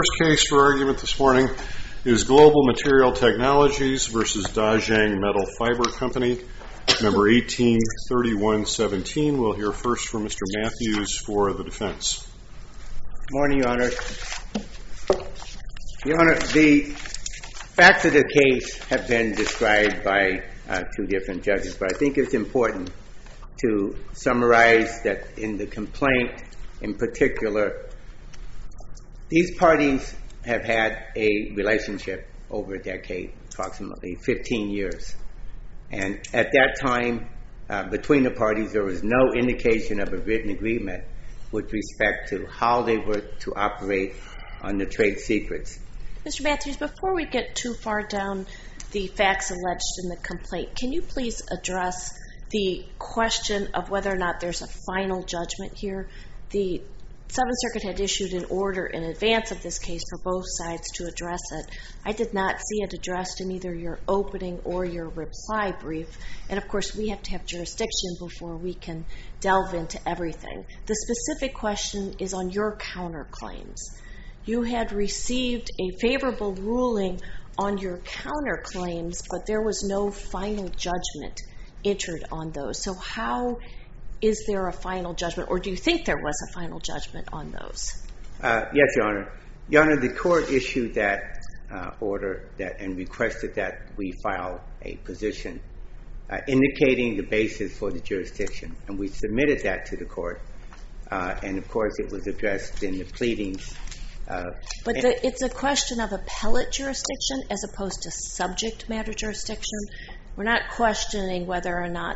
First case for argument this morning is Global Material Technologies versus Dajang Metal Fiber Company, number 183117. We'll hear first from Mr. Matthews for the defense. Good morning, Your Honor. Your Honor, the facts of the case have been described by two different judges, but I think it's important to summarize that in the complaint in particular, these parties have had a relationship over a decade, approximately 15 years. And at that time, between the parties, there was no indication of a written agreement with respect to how they were to operate on the trade secrets. Mr. Matthews, before we get too far down the facts alleged in the complaint, can you please address the question of whether or not there's a final judgment here? The Seventh Circuit had issued an order in advance of this case for both sides to address it. I did not see it addressed in either your opening or your reply brief. And of course, we have to have jurisdiction before we can delve into everything. The specific question is on your counterclaims. You had received a favorable ruling on your counterclaims, but there was no final judgment entered on those. So how is there a final judgment, or do you think there was a final judgment on those? Yes, Your Honor. Your Honor, the court issued that order and requested that we file a position indicating the basis for the jurisdiction. And we submitted that to the court. And of course, it was addressed in the pleadings. But it's a question of appellate jurisdiction as opposed to subject matter jurisdiction. We're not questioning whether or not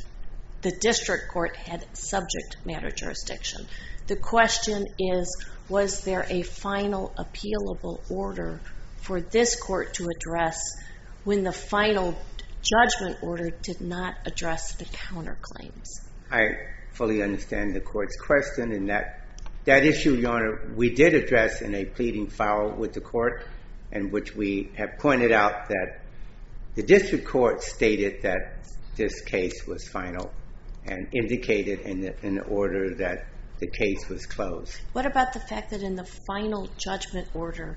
the district court had subject matter jurisdiction. The question is, was there a final appealable order for this court to address when the final judgment order did not address the counterclaims? I fully understand the court's question, and that issue, Your Honor, we did address in a pleading file with the court, in which we have pointed out that the district court stated that this case was final and indicated in the order that the case was closed. What about the fact that in the final judgment order,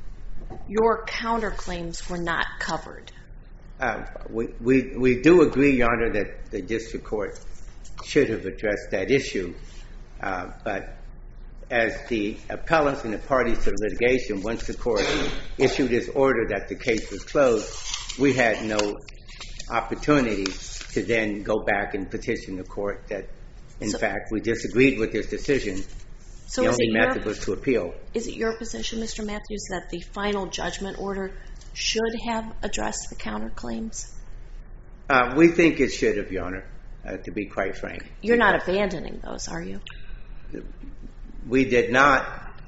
your counterclaims were not covered? We do agree, Your Honor, that the district court should have addressed that issue. But as the appellants and the parties to the litigation, once the court issued its order that the case was closed, we had no opportunity to then go back and petition the court that, in fact, we disagreed with this decision. So the only method was to appeal. Is it your position, Mr. Matthews, that the final judgment order should have addressed the counterclaims? We think it should have, Your Honor, to be quite frank. You're not abandoning those, are you? We did not.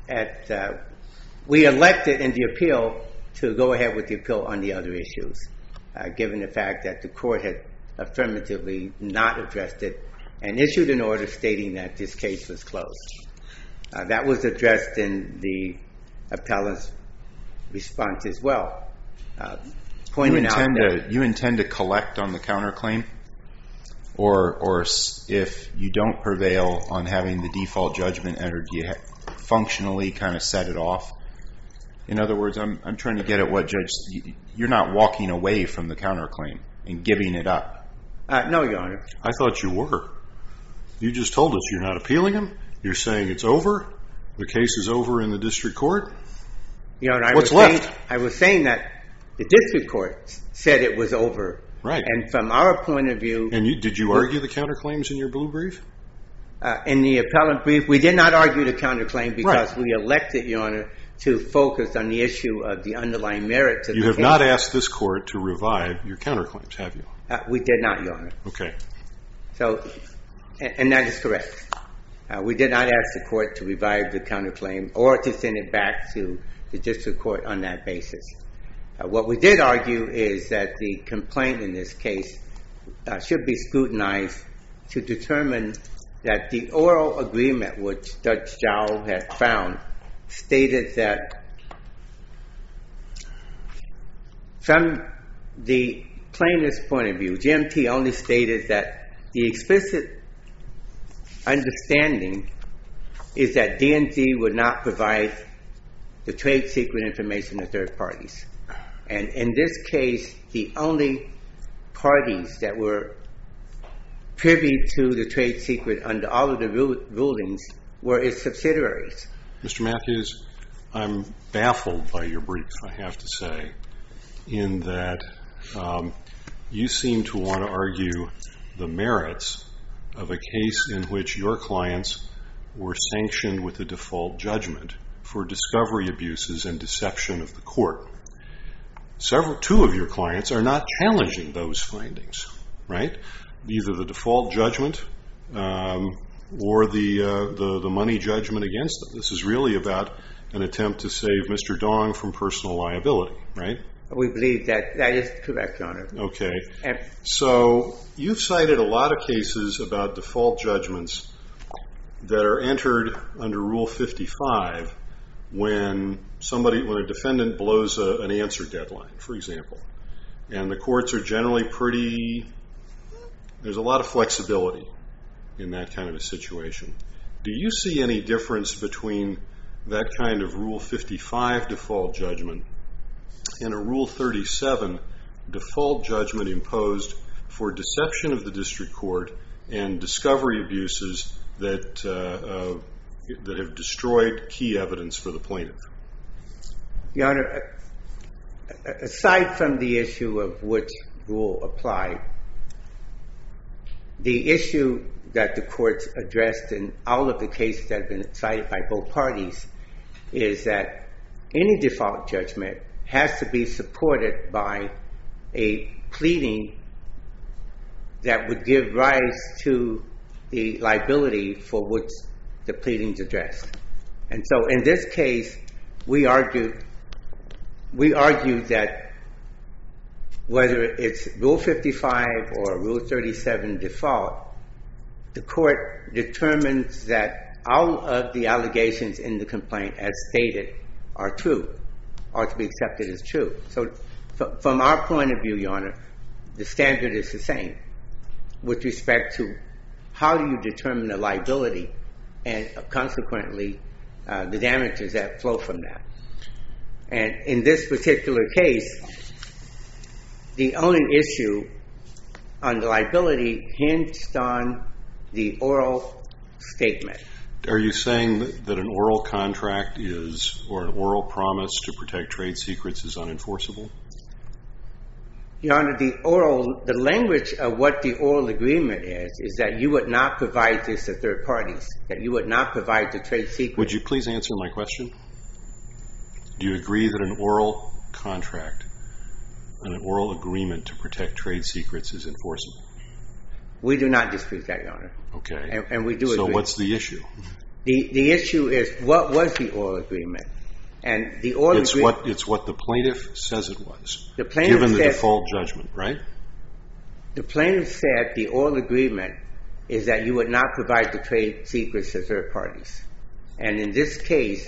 We elected in the appeal to go ahead with the appeal on the other issues, given the fact that the court had affirmatively not addressed it and issued an order stating that this case was closed. That was addressed in the appellant's response as well, pointing out that you intend to collect on the counterclaim, or if you don't prevail on having the default judgment entered, you functionally kind of set it off. In other words, I'm trying to get at what Judge, you're not walking away from the counterclaim and giving it up. No, Your Honor. I thought you were. You just told us you're not appealing them. You're saying it's over. The case is over in the district court. Your Honor, What's left? I was saying that the district court said it was over. Right. And from our point of view... And did you argue the counterclaims in your blue brief? In the appellant brief, we did not argue the counterclaim because we elected, Your Honor, to focus on the issue of the underlying merits of the case. You have not asked this court to revive your counterclaims, have you? We did not, Your Honor. Okay. So, and that is correct. We did not ask the court to revive the counterclaim or to send it back to the district court on that basis. What we did argue is that the complaint in this case should be scrutinized to determine that the oral agreement which Judge Zhao had found stated that from the plaintiff's point of view, GMT only stated that the explicit understanding is that D&D would not provide the trade secret information to third parties. And in this case, the only parties that were privy to the trade secret under all of the rulings were its subsidiaries. Mr. Matthews, I'm baffled by your brief, I have to say, in that you seem to want to argue the merits of a case in which your clients were sanctioned with a default judgment for discovery abuses and deception of the court. Two of your clients are not challenging those findings, right? Either the default judgment or the money judgment against them. This is really about an attempt to save Mr. Dong from personal liability, right? We believe that is correct, Your Honor. Okay. So you've cited a lot of cases about default judgments that are entered under Rule 55 when a defendant blows an answer deadline, for example. And the courts are generally there's a lot of flexibility in that kind of a situation. Do you see any difference between that kind of Rule 55 default judgment and a Rule 37 default judgment imposed for deception of the district court and discovery abuses that have destroyed key evidence for the plaintiff? Your Honor, aside from the issue of which rule applied, the issue that the courts addressed in all of the cases that have been cited by both parties is that any default judgment has to be supported by a pleading that would give rise to the liability for which the pleadings addressed. And so in this case, we argued that whether it's Rule 55 or Rule 37 default, the court determines that all of the allegations in the complaint as stated are true, are to be accepted as true. So from our point of view, Your Honor, the standard is the same with respect to how do you determine the liability and consequently the damages that flow from that. And in this particular case, the only issue on the liability hinged on the oral statement. Are you saying that an oral contract or an oral promise to protect trade secrets is unenforceable? Your Honor, the language of what the oral agreement is that you would not provide this to third parties, that you would not provide the trade secret. Would you please answer my question? Do you agree that an oral contract, an oral agreement to protect trade secrets is enforceable? We do not dispute that, Your Honor. Okay. And we do agree. So what's the issue? The issue is what was the oral agreement? And the oral agreement... It's what the plaintiff says it was, given the default judgment, right? The plaintiff said the oral agreement is that you would not provide the trade secrets to third parties. And in this case,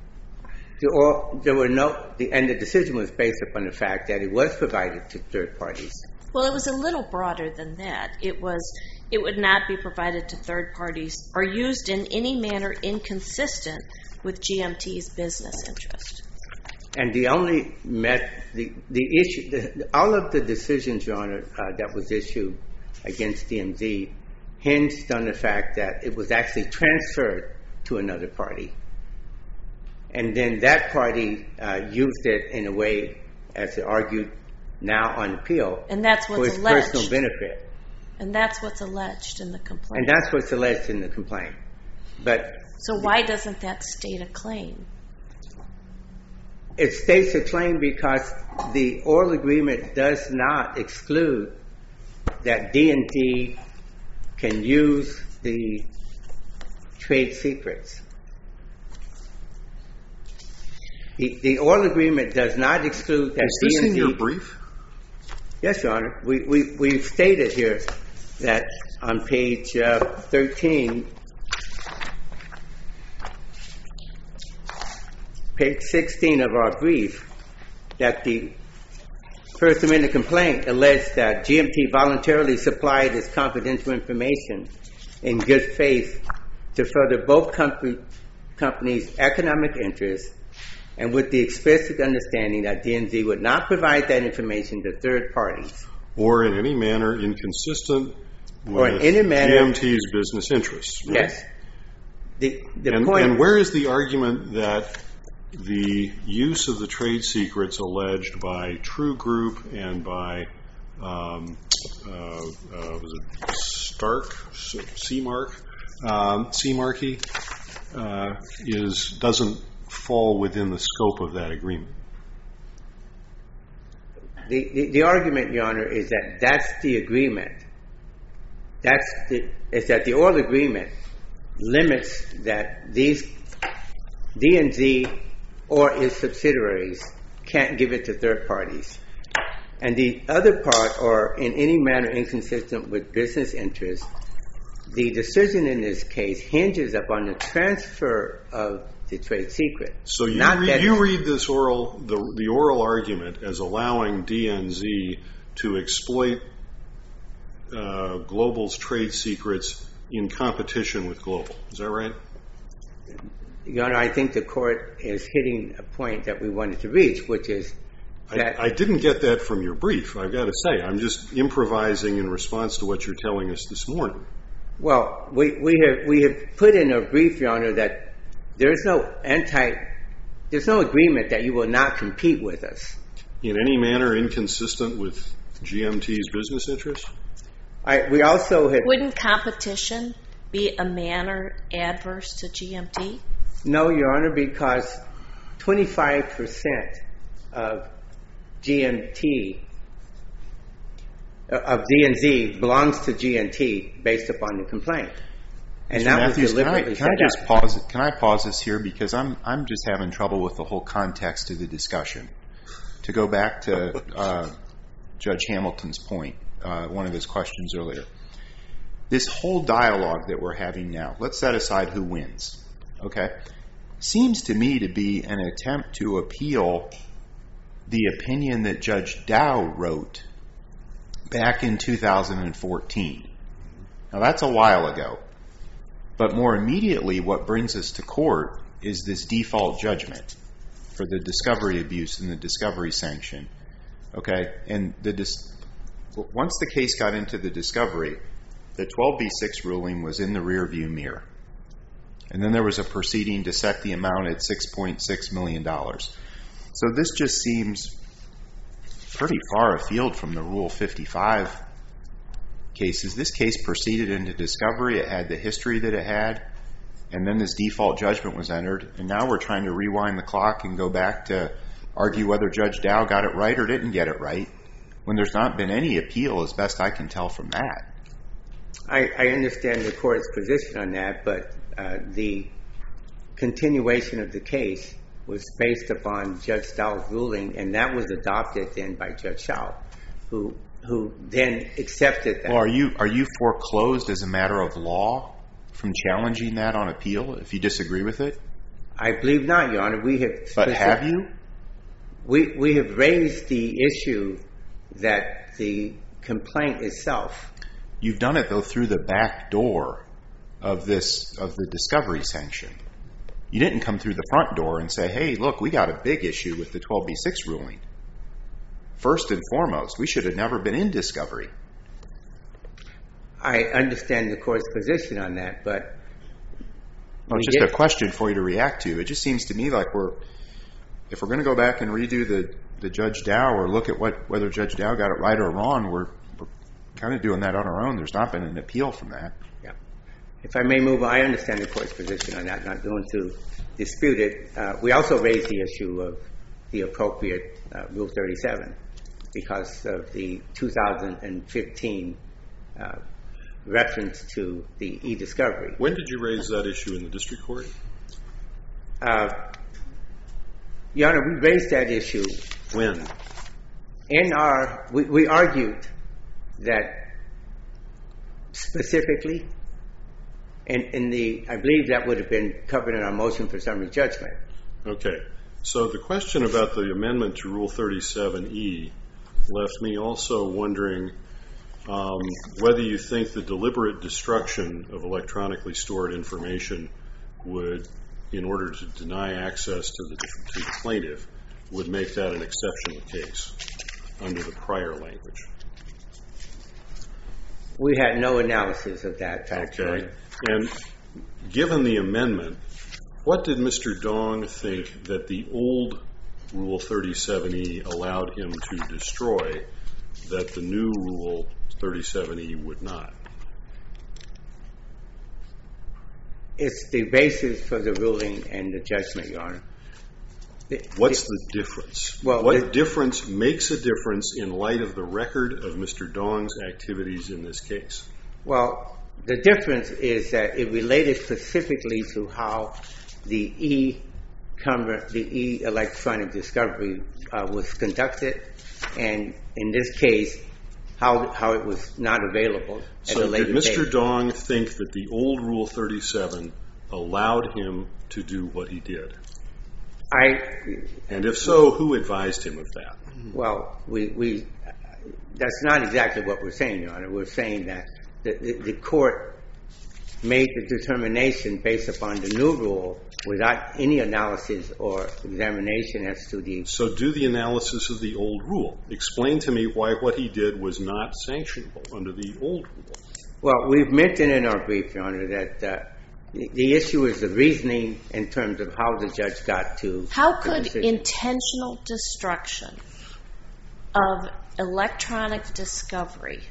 the decision was based upon the fact that it was provided to third parties. Well, it was a little broader than that. It would not be provided to third parties or used in any manner inconsistent with GMT's business interest. And the only issue, all of the decisions, Your Honor, that was issued against DMZ hinged on the fact that it was actually transferred to another party. And then that party used it in a way, as argued now on appeal, and that's what's for its alleged. personal benefit. And that's what's alleged in the complaint. And that's what's alleged in the complaint. So why doesn't that state a claim? It states a claim because the oral agreement does not exclude that D&D can use the trade secrets. The oral agreement does not exclude that D&D... Is this in your brief? Yes, Your Honor. We've stated here that on page 13... Page 16 of our brief, that the First Amendment complaint alleged that GMT voluntarily supplied its confidential information in good faith to further both companies' economic interests and with the explicit understanding that DNZ would not provide that information to third parties. Or in any manner inconsistent Or in with any manner- GMT's business interests. Right? Yes. The And point... where is the argument that the use of the trade secrets alleged by True Group and by was it Stark, Seamarkey, doesn't fall within the scope of that agreement? The argument, Your Honor, is that that's the agreement. Is that the oral agreement limits that these DNZ or its subsidiaries can't give it to third parties. And the other part, or in any manner inconsistent with business interests, the decision in this case hinges upon the transfer of the trade secret. So you read this the oral argument as allowing DNZ to exploit Global's trade secrets in competition with Global. Is that right? Your Honor, I think the court is hitting a point that we wanted to reach, which is that... I didn't get that from your brief, I've got to say. I'm just improvising in response to what you're telling us this morning. Well, we have put in a brief, Your Honor, that there's no agreement that you will not compete with us. In any manner inconsistent with GMT's business interests? We also have... Wouldn't competition be a manner adverse to GMT? No, Your Honor, because 25% of GMT, of DNZ, belongs to GMT based upon the complaint. And Mr. that Matthews, was deliberately set up. Can I pause this here, because I'm just having trouble with the whole context of the discussion. To go back to Judge Hamilton's point, one of his questions earlier. This whole dialogue that we're having now, let's set aside who wins, okay? Seems to me to be an attempt to appeal the opinion that Judge Dow wrote back in 2014. Now that's a while ago. But more immediately, what brings us to court is this default judgment for the discovery abuse and the discovery sanction. Okay? And once the case got into the discovery, the 12b6 ruling was in the rearview mirror. And then there was a proceeding to set the amount at $6.6 million. So this just seems pretty far afield from the Rule 55 cases. This case proceeded into discovery. It had the history that it had. And then this default judgment was entered. And now we're trying to rewind the clock and go back to argue whether Judge Dow got it right or didn't get it right, when there's not been any appeal, as best I can tell from that. I understand the court's position on that, but the continuation of the case was based upon Judge Dow's ruling, and that was adopted then by Judge Schau, who then accepted that. Well, are you foreclosed as a matter of law from challenging that on appeal if you disagree with it? I believe not, Your Honor. But have you? We have raised the issue that the complaint itself... You've done it, though, through the back door of the discovery sanction. You didn't come through the front door and say, hey, look, we got a big issue with the 12b6 ruling. First and foremost, we should have never been in discovery. I understand the court's position on that, but... Well, it's just a question for you to react to. It just seems to me like if we're going to go back and redo the Judge Dow or look at whether Judge Dow got it right or wrong, we're kind of doing that on our own. There's not been an appeal from that. Yeah. If I may move, I understand the court's position on that, not going to dispute it. We also raised the issue of the appropriate Rule 37 because of the 2015 reference to the e-discovery. When did you raise that issue in the district court? Your Honor, we raised that issue. When? We argued that specifically, I believe that would have been covered in our motion for summary judgment. Okay. So the question about the amendment to Rule 37E left me also wondering whether you think the deliberate destruction of electronically stored information would in order to deny access to the plaintiff would make that an exceptional case under the prior language? We had no analysis of that fact. Okay. And given the amendment, what did Mr. Dong think that the old Rule 37E allowed him to destroy that the new Rule 37E would not? It's the basis for the ruling and the judgment, Your Honor. What's the difference? Well, what difference makes a difference in light of the record of Mr. Dong's activities in this case? Well, the difference is that it related specifically to how the electronic discovery was conducted, and in this case, how it was not available at a later date. So did Mr. Dong think that the old Rule 37 allowed him to do what he did? And if so, who advised him of that? Well, that's not exactly what we're saying, Your Honor. We're saying that the court made the determination based upon the new rule without any analysis or examination as to the... So do the analysis of the old rule. Explain to me why what he did was not sanctionable under the old rule. Well, we've mentioned in our brief, Your Honor, that the issue is the reasoning in terms of how the judge got to... How could intentional destruction of electronic discovery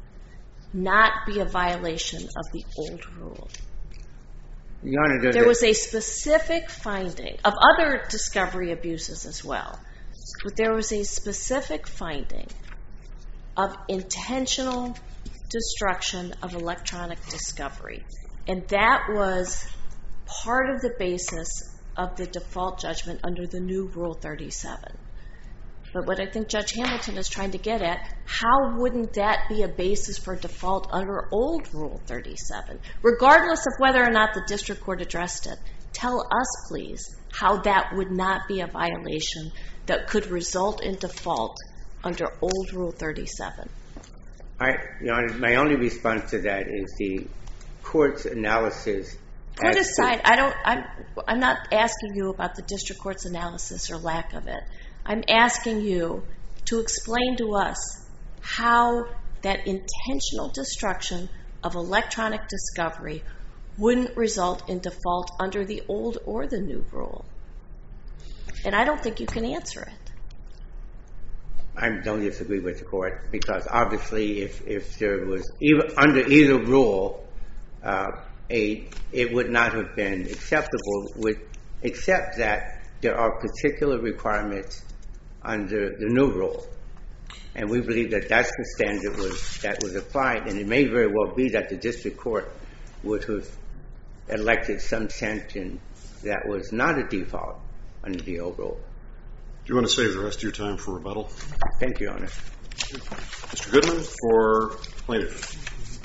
not be a violation of the old rule? Your Honor, there was a specific finding of other discovery abuses as well, but there was a specific finding of intentional destruction of electronic discovery, and that was part of the basis of the default judgment under the new Rule 37. But what I think Judge Hamilton is trying to get at, how wouldn't that be a basis for default under old Rule 37? Regardless of whether or not the district court addressed it, tell us, please, how that would not be a violation that could result in default under old Rule 37. Your Honor, my only response to that is the court's analysis... Put aside, I'm not asking you about the district court's analysis or lack of it. I'm asking you to explain to us how that intentional destruction of electronic discovery wouldn't result in default under the old or the new rule. And I don't think you can answer it. I don't disagree with the court, because obviously if there was, under either rule, it would not have been acceptable, except that there are particular requirements under the new rule. And we believe that that's the standard that was applied, and it may very well be that the district court would have elected some sanction that was not a default under the old rule. Do you want to save the rest of your time for rebuttal? Thank you, Your Honor. Mr. Goodman for plaintiff.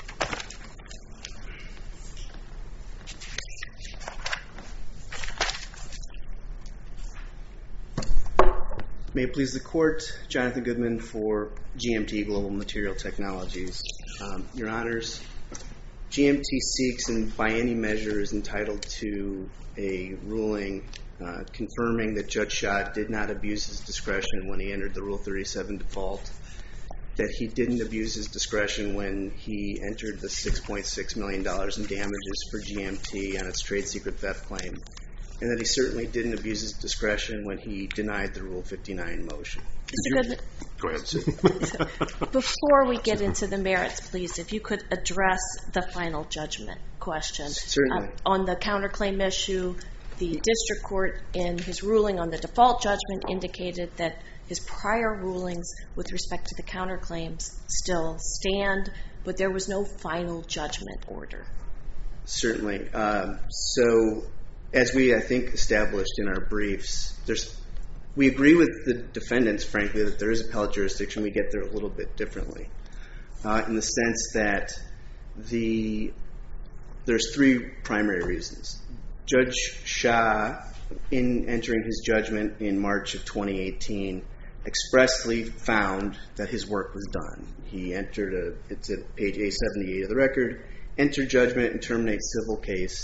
May it please the court, Jonathan Goodman for GMT Global Material Technologies. Your Honors, GMT seeks and by any measure is entitled to a ruling confirming that Judge Shah did not abuse his discretion when he entered the Rule 37 default, that he didn't abuse his discretion when he entered the $6.6 million in damages for GMT on its trade secret theft claim, and that he certainly didn't abuse his discretion when he denied the Rule 59 motion. Mr. Goodman, go ahead. Before we get into the merits, please, if you could address the final judgment question. Certainly. On the counterclaim issue, the district court in his ruling on the default judgment indicated that his prior rulings with respect to the counterclaims still stand, but there was no final judgment order. Certainly. So, as we, I think, established in our briefs, we agree with the defendants, frankly, that there is appellate jurisdiction. We get there a little bit differently, in the sense that there's three primary reasons. Judge Shah, in entering his judgment in March of 2018, expressly found that his work was done. He entered, it's at page A78 of the record, enter judgment and terminate civil case,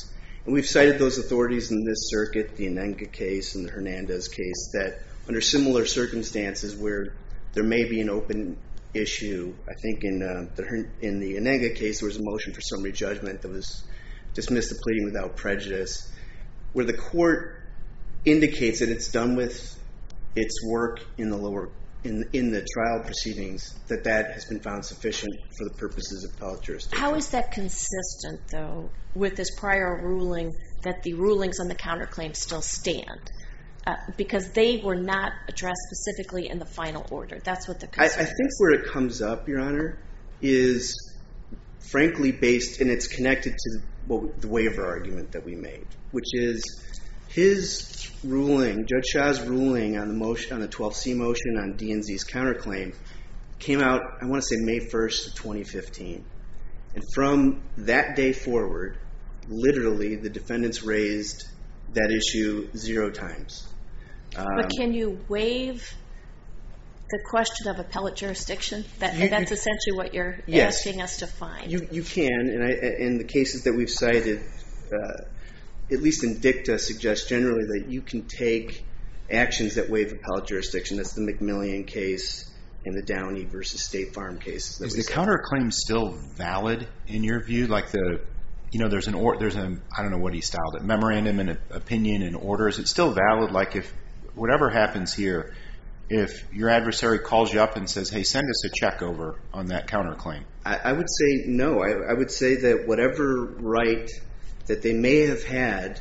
And we've cited those authorities in this circuit, the Anenga case and the Hernandez case, that under similar circumstances where there may be an open issue, I think in the Anenga case there was a motion for summary judgment that was dismissed the pleading without prejudice, where the court indicates that it's done with its work in the trial proceedings, that has been found sufficient for the purposes of appellate jurisdiction. How is that consistent, though, with this prior ruling that the rulings on the counterclaim still stand? Because they were not addressed specifically in the final order. That's what the concern I think where it comes up, Your Honor, is frankly based, and it's connected to the waiver argument that we made, which is his ruling, Judge Shah's ruling on the 12C motion on D&Z's counterclaim came out, I want to say May 1st of 2015. And from that day forward, literally the defendants raised that issue 0 times. But can you waive the question of appellate jurisdiction? That's essentially what you're asking us to find. You can, and in the cases that we've cited, at least in dicta, suggest generally that you can take actions that waive appellate jurisdiction. That's the McMillian case and the Downey versus State Farm case. Is the counterclaim still valid in your view? Like there's an I don't know what he styled it, memorandum and opinion and order. Is it still valid? Like if whatever happens here, if your adversary calls you up and says, hey, send us a check over on that counterclaim. I would say no. I would say that whatever right that they may have had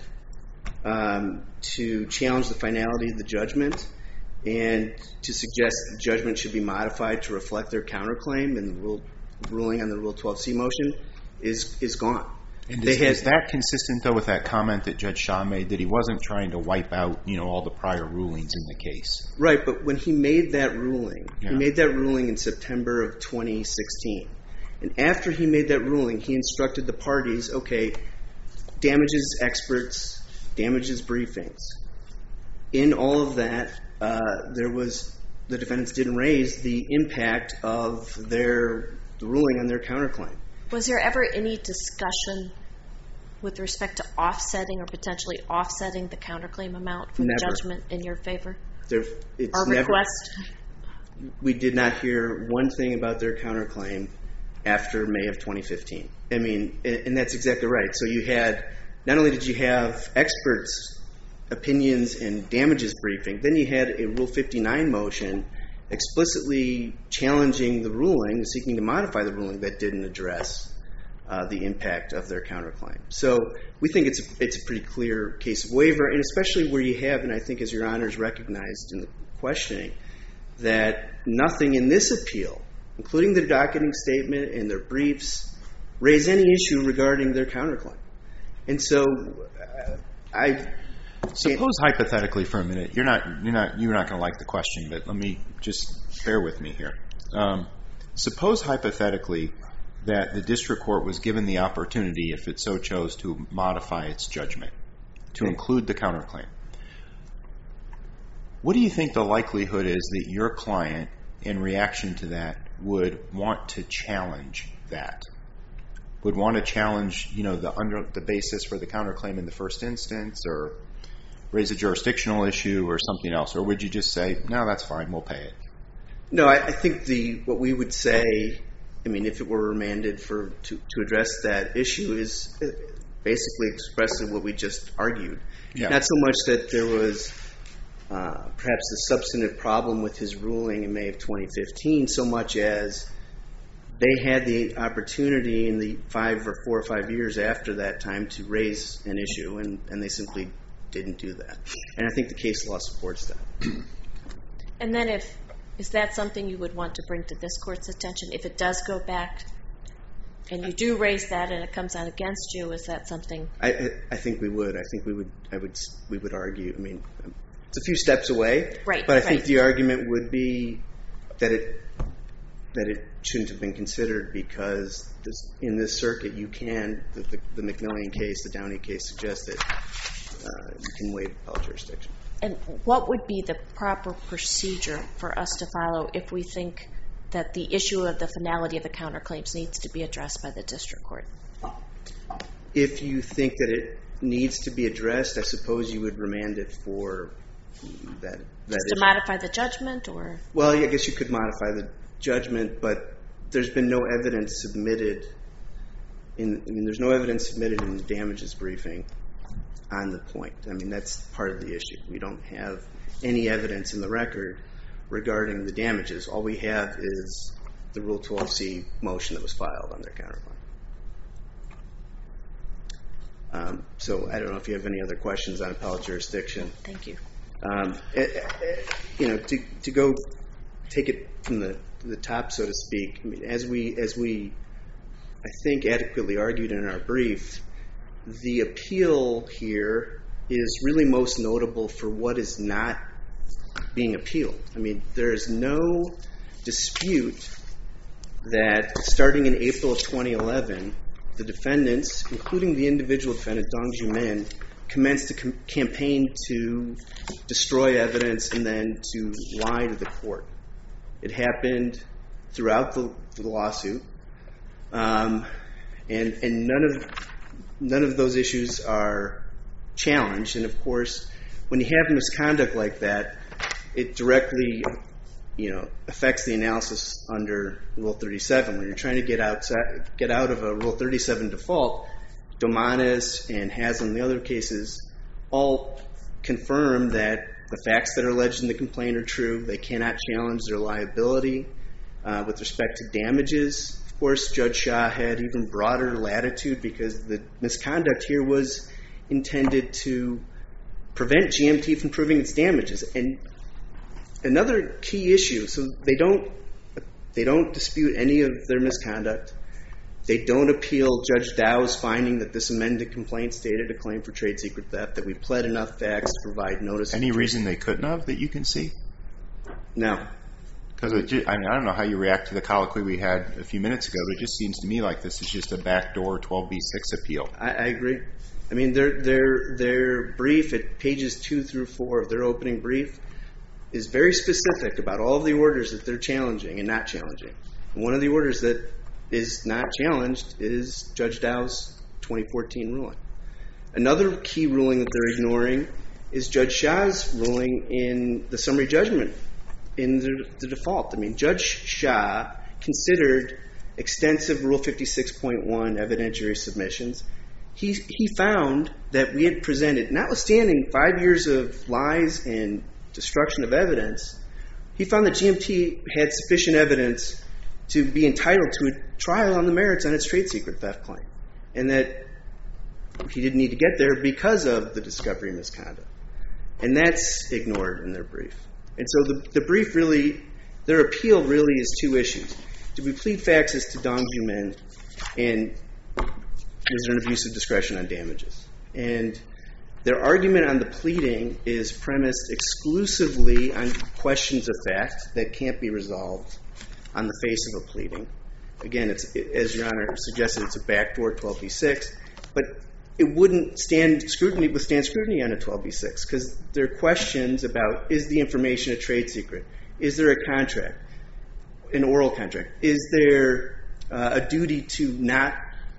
to challenge the finality of the judgment and to suggest the judgment should be modified to reflect their counterclaim and the ruling on the Rule 12C motion is gone. And is that consistent, though, with that comment that Judge Shah made, that he wasn't trying to wipe out, all the prior rulings in the case? Right, but when he made that ruling, he made that ruling in September of 2016. And after he made that ruling, he instructed the parties, okay, damages experts, damages briefings. In all of that, the defendants didn't raise the impact of the ruling on their counterclaim. Was there ever any discussion with respect to offsetting or potentially offsetting the counterclaim amount for the judgment in your favor? Or request? We did not hear one thing about their counterclaim after May of 2015. I mean, and that's exactly right. So you had, not only did you have experts' opinions and damages briefing, then you had a Rule 59 motion explicitly challenging the ruling, seeking to modify the ruling that didn't address the impact of their counterclaim. So we think it's a pretty clear case of waiver, and especially where you have, and I think as Your Honors recognized in the questioning, that nothing in this appeal, including the docketing statement and their briefs, raise any issue regarding their counterclaim. And so suppose hypothetically for a minute, you're not going to like the question, but let me just bear with me here. Suppose hypothetically that the district court was given the opportunity, if it so chose, to modify its judgment, to include the counterclaim. What do you think the likelihood is that your client, in reaction to that, would want to challenge that? Would want to challenge, the basis for the counterclaim in the first instance, or raise a jurisdictional issue or something else? Or would you just say, no, that's fine, we'll pay it? No, I think what we would say, if it were remanded to address that issue, is basically expressing what we just argued. Yeah. Not so much that there was perhaps a substantive problem with his ruling in May of 2015, so much as they had the opportunity in the 4 or 5 years after that time to raise an issue, and they simply didn't do that. And I think the case law supports that. And then is that something you would want to bring to this court's attention? If it does go back and you do raise that and it comes out against you, is that something? I think we would. I think we would argue. It's a few steps away, right, but I think the argument would be that it shouldn't have been considered because in this circuit you can, the McMillian case, the Downey case suggests that you can waive appellate jurisdiction. And what would be the proper procedure for us to follow if we think that the issue of the finality of the counterclaims needs to be addressed by the district court? If you think that needs to be addressed, I suppose you would remand it for that. To modify the judgment, or? Well, I guess you could modify the judgment, but there's been no evidence submitted. There's no evidence submitted in the damages briefing on the point. I mean, that's part of the issue. We don't have any evidence in the record regarding the damages. All we have is the Rule 12C motion that was filed on their counterclaim. So I don't know if you have any other questions on appellate jurisdiction. Thank you. To go take it from the top, so to speak, I mean, as we I think adequately argued in our brief, the appeal here is really most notable for what is not being appealed. I mean, there is no dispute that starting in April of 2011, the defendants, including the individual defendant, Dong Ju-min, commenced a campaign to destroy evidence and then to lie to the court. It happened throughout the lawsuit, and none of those issues are challenged. And of course, when you have misconduct like that, it directly affects the analysis under Rule 37. When you're trying to get out of a Rule 37 default, Domanis and Haslam, the other cases, all confirm that the facts that are alleged in the complaint are true. They cannot challenge their liability. With respect to damages, of course, Judge Shah had even broader latitude because the misconduct here was intended to prevent GMT from proving its damages. And another key issue, so they don't dispute any of their misconduct. They don't appeal Judge Dow's finding that this amended complaint stated a claim for trade secret theft, that we pled enough facts to provide notice. Any reason they couldn't have that you can see? No. Because I don't know how you react to the colloquy we had a few minutes ago, but it just seems to me like this is just a backdoor 12b6 appeal. I agree. I mean, their brief at pages 2 through 4 of their opening brief is very specific about all of the orders that they're challenging and not challenging. And one of the orders that is not challenged is Judge Dow's 2014 ruling. Another key ruling that they're ignoring is Judge Shah's ruling in the summary judgment in the default. I mean, Judge Shah considered extensive Rule 56.1 evidentiary submissions. He found that we had presented, notwithstanding 5 years of lies and destruction of evidence, he found that GMT had sufficient evidence to be entitled to a trial on the merits on its trade secret theft claim, and that he didn't need to get there because of the discovery misconduct. And that's ignored in their brief. And so the brief really, their appeal really is two issues. Do we plead facts as to Dong Ju-min, and is there an abuse of discretion on damages? And their argument on the pleading is premised exclusively on questions of fact that can't be resolved on the face of a pleading. Again, it's, as Your Honor suggested, it's a backdoor 12b6, but it wouldn't withstand scrutiny on a 12b6 because there are questions about, is the information a trade secret? Is there a contract, an oral contract? Is there a duty to not,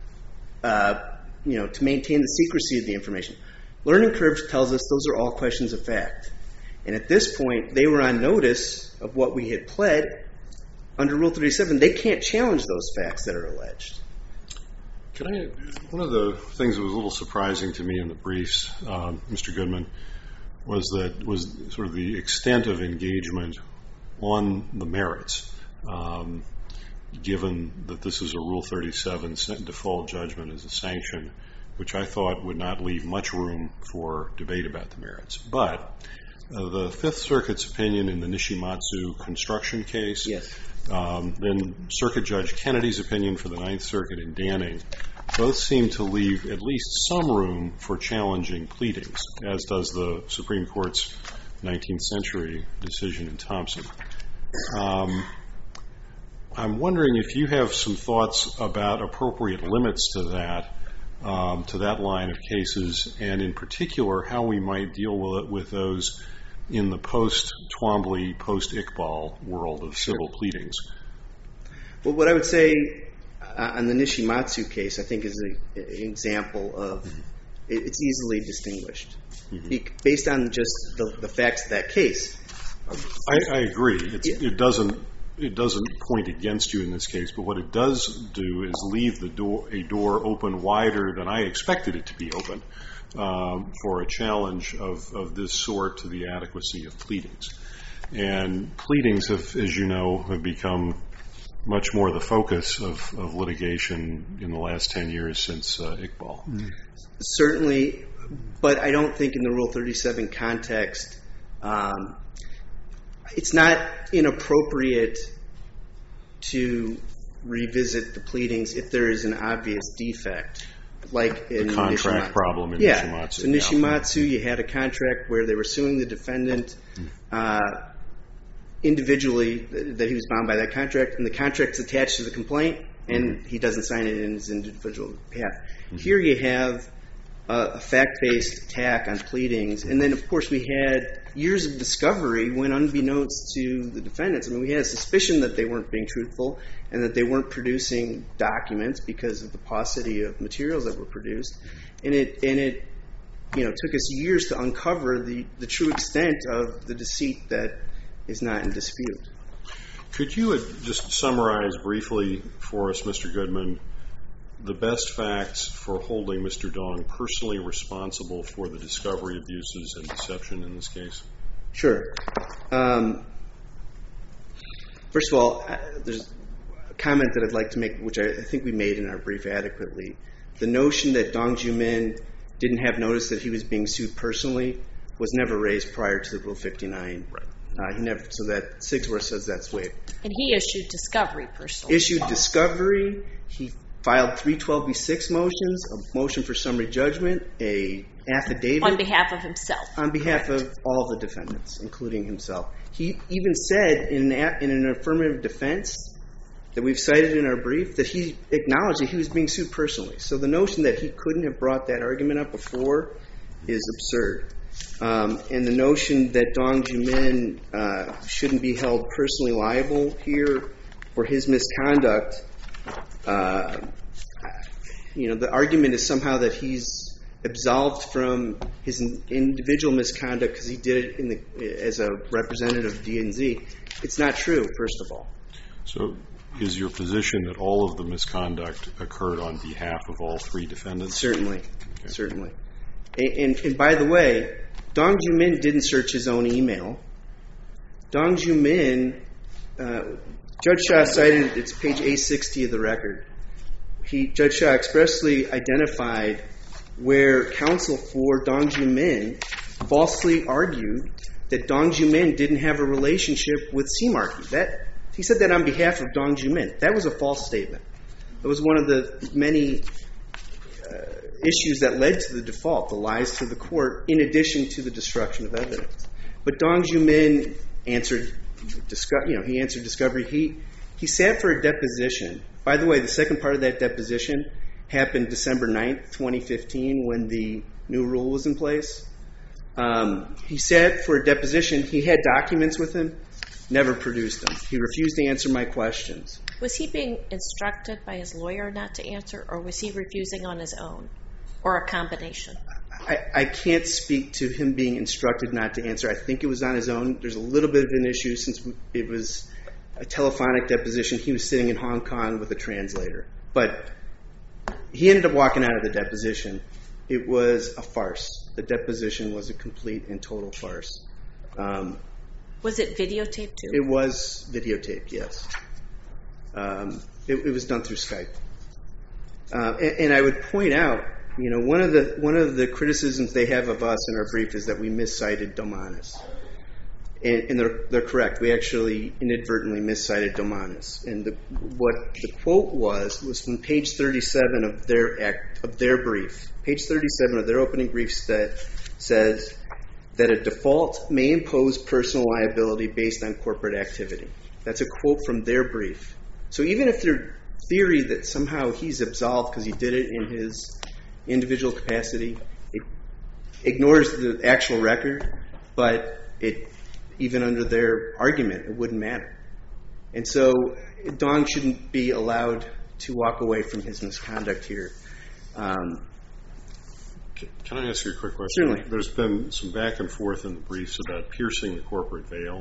to maintain the secrecy of the information? Learning Curve tells us those are all questions of fact. And at this point, they were on notice of what we had pled. Under Rule 37, they can't challenge those facts that are alleged. One of the things that was a little surprising to me in the briefs, Mr. Goodman, was sort of the extent of engagement on the merits, given that this is a Rule 37 default judgment as a sanction, which I thought would not leave much room for debate about the merits. But the Fifth Circuit's opinion in the Nishimatsu construction case, yes. Then Circuit Judge Kennedy's opinion for the Ninth Circuit in Danning, both seem to leave at least some room for challenging pleadings, as does the Supreme Court's 19th century decision in Thompson. I'm wondering if you have some thoughts about appropriate limits to that line of cases, and in particular how we might deal with those in the post-Twombly, post-Iqbal world of civil pleadings. Well, what I would say on the Nishimatsu case, I think, is an example of it's easily distinguished based on just the facts of that case. I agree. It doesn't point against you in this case, but what it does do is leave a door open wider than I expected it to be open for a challenge of this sort to the adequacy of pleadings. And pleadings, as you know, have become much more the focus of litigation in the last 10 years since Iqbal. Certainly, but I don't think in the Rule 37 context, it's not inappropriate to revisit the pleadings if there is an obvious defect, like in the contract Nishimatsu. problem in Nishimatsu. So Nishimatsu, you had a contract where they were suing the defendant individually, that he was bound by that contract, and the contract's attached to the complaint, and he doesn't sign it in his individual behalf. Here you have a fact-based attack on pleadings, and then of course we had years of discovery when unbeknownst to the defendants. I mean, we had a suspicion that they weren't being truthful and that they weren't producing documents because of the paucity of materials that were produced, and it took us years to uncover the true extent of the deceit that is not in dispute. Could you just summarize briefly for us, Mr. Goodman, the best facts for holding Mr. Dong personally responsible for the discovery, abuses, and deception in this case? Sure. First of all, there's a comment that I'd like to make, which I think we made in our brief adequately. The notion that Dong Ju-min didn't have notice that he was being sued personally was never raised prior to the Rule 59. Right. So that Sigsworth says that's waived. And he issued discovery personally. Issued discovery. He filed 312b6 motions, a motion for summary judgment, a affidavit. On behalf of himself. On behalf of all the defendants, including himself. He even said in an affirmative defense that we've cited in our brief that he acknowledged that he was being sued personally. So the notion that he couldn't have brought that argument up before is absurd. And the notion that Dong Ju-min shouldn't be held personally liable here for his misconduct, the argument is somehow that he's absolved from his individual misconduct because he did it as a representative of D&Z. It's not true, first of all. So is your position that all of the misconduct occurred on behalf of all three defendants? Certainly. Okay. Certainly. And by the way, Dong Ju-min didn't search his own email. Dong Ju-min, Judge Shah cited, it's page A60 of the record. Judge Shah expressly identified where counsel for Dong Ju-min falsely argued that Dong Ju-min didn't have a relationship with Seamarkey. He said that on behalf of Dong Ju-min. That was a false statement. It was one of the many issues that led to the default, the lies to the court, in addition to the destruction of evidence. But Dong Ju-min answered discovery. He sat for a deposition. By the way, the second part of that deposition happened December 9th, 2015, when the new rule was in place. He sat for a deposition. He had documents with him, never produced them. He refused to answer my questions. Was he being instructed by his lawyer not to answer, or was he refusing on his own, or a combination? I can't speak to him being instructed not to answer. I think it was on his own. There's a little bit of an issue since it was a telephonic deposition. He was sitting in Hong Kong with a translator. But he ended up walking out of the deposition. It was a farce. The deposition was a complete and total farce. Was it videotaped too? It was videotaped, yes. It was done through Skype. And I would point out, one of the criticisms they have of us in our brief is that we miscited Domanis. And they're correct. We actually inadvertently miscited Domanis. And what the quote was from page 37 of their brief. Page 37 of their opening brief says that a default may impose personal liability based on corporate activity. That's a quote from their brief. So even if their theory that somehow he's absolved because he did it in his individual capacity, it ignores the actual record, but even under their argument, it wouldn't matter. And so Dong shouldn't be allowed to walk away from his misconduct here. Can I ask you a quick question? Certainly. There's been some back and forth in the briefs about piercing the corporate veil.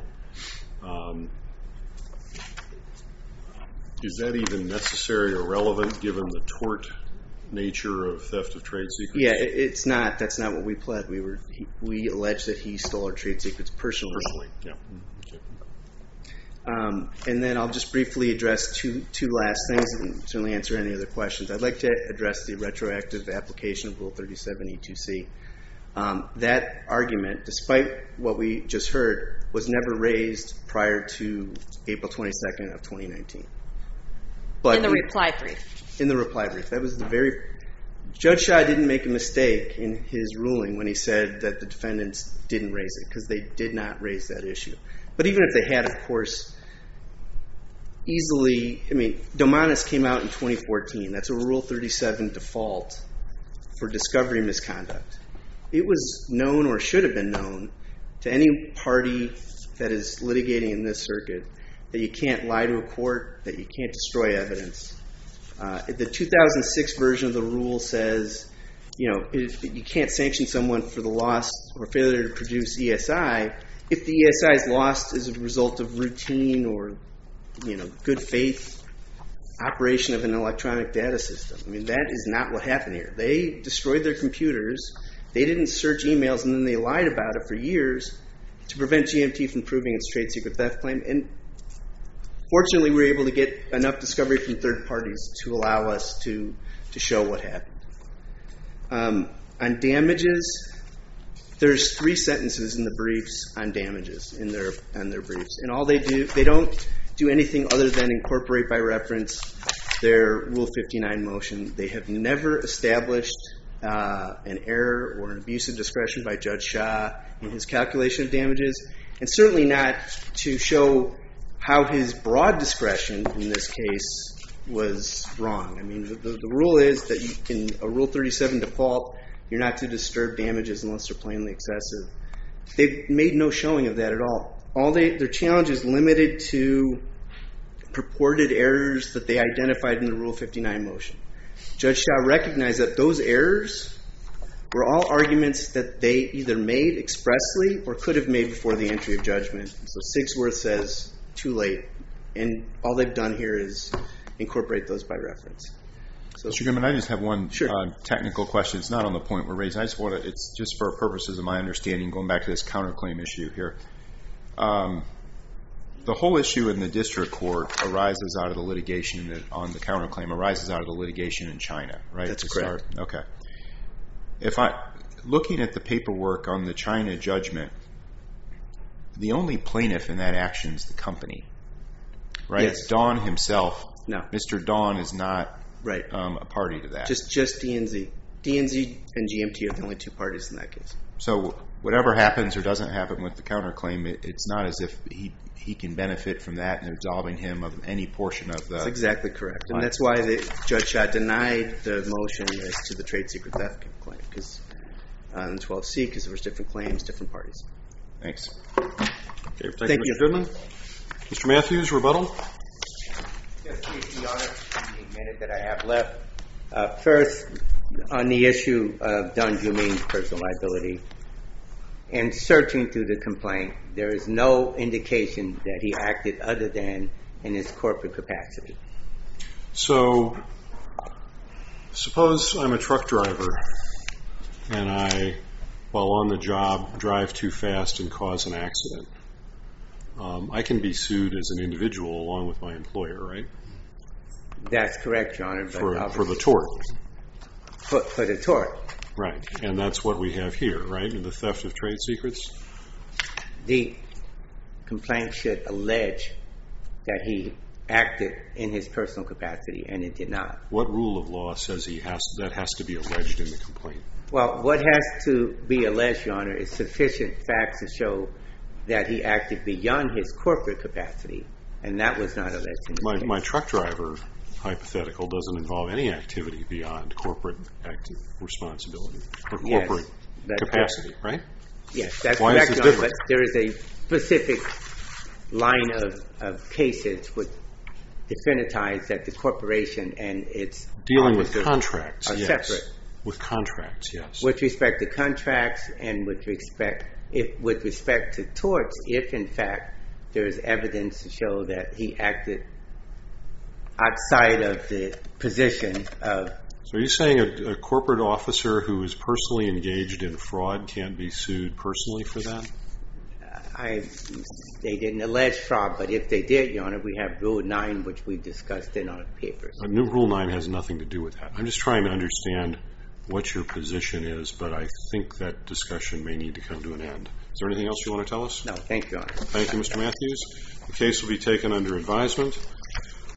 Is that even necessary or relevant given the tort nature of theft of trade secrets? Yeah, it's not. That's not what we pled. We alleged that he stole our trade secrets personally. Yeah. Okay. And then I'll just briefly address two last things and certainly answer any other questions. I'd like to address the retroactive application of Rule 37E2C. That argument, despite what we just heard, was never raised prior to April 22nd of 2019. But In the reply brief. In the reply brief. That was Judge Shah didn't make a mistake in his ruling when he said that the defendants didn't raise it, because they did not raise that issue. But even if they had, of course, easily, Domanis came out in 2014. That's a Rule 37 default for discovery misconduct. It was known, or should have been known, to any party that is litigating in this circuit that you can't lie to a court, that you can't destroy evidence. The 2006 version of the rule says, you can't sanction someone for the loss or failure to produce ESI if the ESI is lost as a result of routine or good faith operation of an electronic data system. That is not what happened here. They destroyed their computers. They didn't search emails, and then they lied about it for years to prevent GMT from proving its trade secret theft claim. And fortunately, we were able to get enough discovery from third parties to allow us to show what happened. On damages, there's 3 sentences in the briefs on damages in their briefs, and all they don't do anything other than incorporate by reference their Rule 59 motion. They have never established an error or an abuse of discretion by Judge Shah in his calculation of damages, and certainly not to show how his broad discretion in this case was wrong. The rule is that in a Rule 37 default, you're not to disturb damages unless they're plainly excessive. They've made no showing of that at all. Their challenge is limited to purported errors that they identified in the Rule 59 motion. Judge Shah recognized that those errors were all arguments that they either made expressly or could have made before the entry of judgment. So Sigsworth says, too late. And all they've done here is incorporate those by reference. Mr. Goodman, I just have one Sure. technical question. It's not on the point we're raising. It's just for purposes of my understanding, going back to this counterclaim issue here. The whole issue in the district court arises out of the litigation on the counterclaim, arises out of the litigation in China, right? That's correct. Okay. Looking at the paperwork on the China judgment, the only plaintiff in that action is the company, right? Yes. It's Don himself. No. Mr. Don is not Right. a party to that. Just DNZ. DNZ and GMT are the only 2 parties in that case. So whatever happens or doesn't happen with the counterclaim, it's not as if he can benefit from that and absolving him of any portion of the... That's exactly correct. And that's why the Judge Shah denied the motion as to the trade secret theft claim, because in 12C, because there was different claims, different parties. Thanks. Okay, thank you, Mr. Goodman. Mr. Matthews, rebuttal. Just please, Your Honor, in the minute that I have left. First, on the issue of Don Jumean's personal liability, in searching through the complaint, there is no indication that he acted other than in his corporate capacity. So, suppose I'm a truck driver and I, while on the job, drive too fast and cause an accident. I can be sued as an individual along with my employer, right? That's correct, Your Honor. But For the tort. For the tort. Right, and that's what we have here, right? The theft of trade secrets? The complaint should allege that he acted in his personal capacity, and it did not. What rule of law says that has to be alleged in the complaint? Well, what has to be alleged, Your Honor, is sufficient facts to show that he acted beyond his corporate capacity, and that was not alleged in this case. My truck driver hypothetical doesn't involve any activity beyond corporate responsibility or corporate capacity, right? Yes, that's Why correct, is this Your Honor, different? but there is a specific line of cases which definitize that the corporation and its Dealing with officers contracts, are yes. separate. With contracts, yes. With respect to contracts and with respect to torts, if in fact there is evidence to show that he acted outside of the position of... So are you saying a corporate officer who is personally engaged in fraud can't be sued personally for that? They didn't allege fraud, but if they did, Your Honor, we have Rule 9, which we discussed in our papers. New Rule 9 has nothing to do with that. I'm just trying to understand what your position is, but I think that discussion may need to come to an end. Is there anything else you want to tell us? No, thank you, Your Honor. Thank you, Mr. Matthews. The case will be taken under advisement.